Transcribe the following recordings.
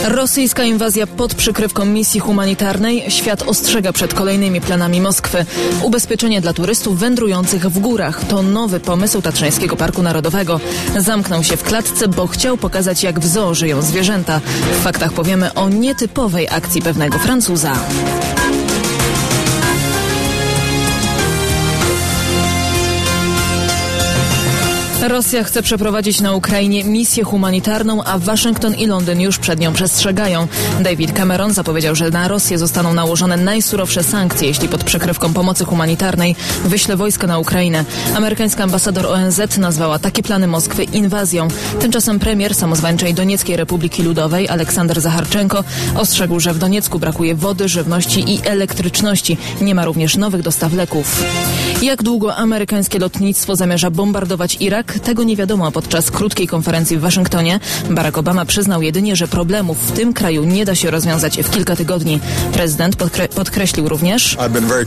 Rosyjska inwazja pod przykrywką misji humanitarnej. Świat ostrzega przed kolejnymi planami Moskwy. Ubezpieczenie dla turystów wędrujących w górach. To nowy pomysł Tatrzańskiego Parku Narodowego. Zamknął się w klatce, bo chciał pokazać, jak w zoo żyją zwierzęta. W faktach powiemy o nietypowej akcji pewnego Francuza. Rosja chce przeprowadzić na Ukrainie misję humanitarną, a Waszyngton i Londyn już przed nią przestrzegają. David Cameron zapowiedział, że na Rosję zostaną nałożone najsurowsze sankcje, jeśli pod przykrywką pomocy humanitarnej wyśle wojska na Ukrainę. Amerykańska ambasador ONZ nazwała takie plany Moskwy inwazją. Tymczasem premier samozwańczej Donieckiej Republiki Ludowej Aleksander Zacharczenko ostrzegł, że w Doniecku brakuje wody, żywności i elektryczności. Nie ma również nowych dostaw leków. Jak długo amerykańskie lotnictwo zamierza bombardować Irak? Tego nie wiadomo. Podczas krótkiej konferencji w Waszyngtonie Barack Obama przyznał jedynie, że problemów w tym kraju nie da się rozwiązać w kilka tygodni. Prezydent podkreślił również: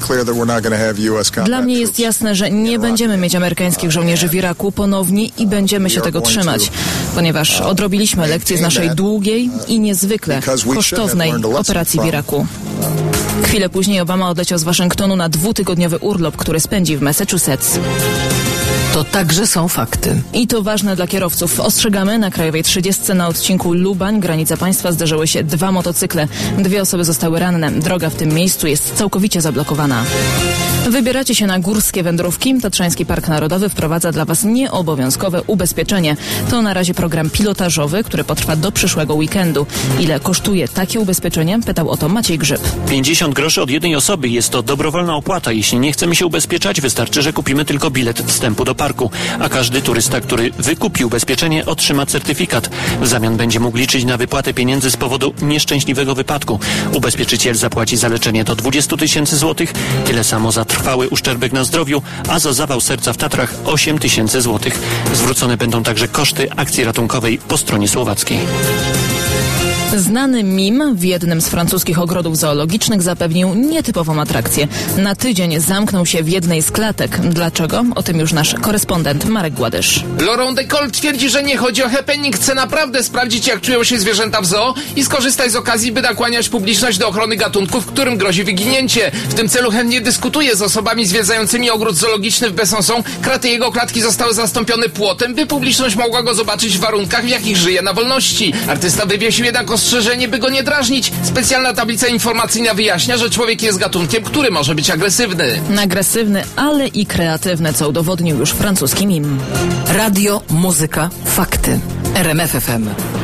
dla mnie jest jasne, że nie będziemy mieć amerykańskich żołnierzy w Iraku ponownie i będziemy się tego trzymać, ponieważ odrobiliśmy lekcje z naszej długiej i niezwykle kosztownej operacji w Iraku. Chwilę później Obama odleciał z Waszyngtonu na 2-tygodniowy urlop, który spędzi w Massachusetts. To także są fakty. I to ważne dla kierowców. Ostrzegamy, na Krajowej 30 na odcinku Lubań, granica państwa, zderzyły się 2 motocykle. 2 osoby zostały ranne. Droga w tym miejscu jest całkowicie zablokowana. Wybieracie się na górskie wędrówki? Tatrzański Park Narodowy wprowadza dla Was nieobowiązkowe ubezpieczenie. To na razie program pilotażowy, który potrwa do przyszłego weekendu. Ile kosztuje takie ubezpieczenie? Pytał o to Maciej Grzyb. 50 groszy od jednej osoby. Jest to dobrowolna opłata. Jeśli nie chcemy się ubezpieczać, wystarczy, że kupimy tylko bilet wstępu do parku. A każdy turysta, który wykupi ubezpieczenie, otrzyma certyfikat. W zamian będzie mógł liczyć na wypłatę pieniędzy z powodu nieszczęśliwego wypadku. Ubezpieczyciel zapłaci za leczenie do 20 000 złotych. Tyle samo za trwały uszczerbek na zdrowiu, a za zawał serca w Tatrach 8 000 złotych. Zwrócone będą także koszty akcji ratunkowej po stronie słowackiej. Znany mim w jednym z francuskich ogrodów zoologicznych zapewnił nietypową atrakcję. Na tydzień zamknął się w jednej z klatek. Dlaczego? O tym już nasz korespondent Marek Gładysz. Laurent Decolle twierdzi, że nie chodzi o happening. Chce naprawdę sprawdzić, jak czują się zwierzęta w zoo i skorzystać z okazji, by nakłaniać publiczność do ochrony gatunków, którym grozi wyginięcie. W tym celu chętnie dyskutuje z osobami zwiedzającymi ogród zoologiczny w Besançon. Kraty jego klatki zostały zastąpione płotem, by publiczność mogła go zobaczyć w warunkach, w jakich żyje na wolności. Artysta wywiesił jednak ostrzeżenie, by go nie drażnić. Specjalna tablica informacyjna wyjaśnia, że człowiek jest gatunkiem, który może być agresywny. Agresywny, ale i kreatywny, co udowodnił już francuski mim. Radio, muzyka, fakty. RMF FM.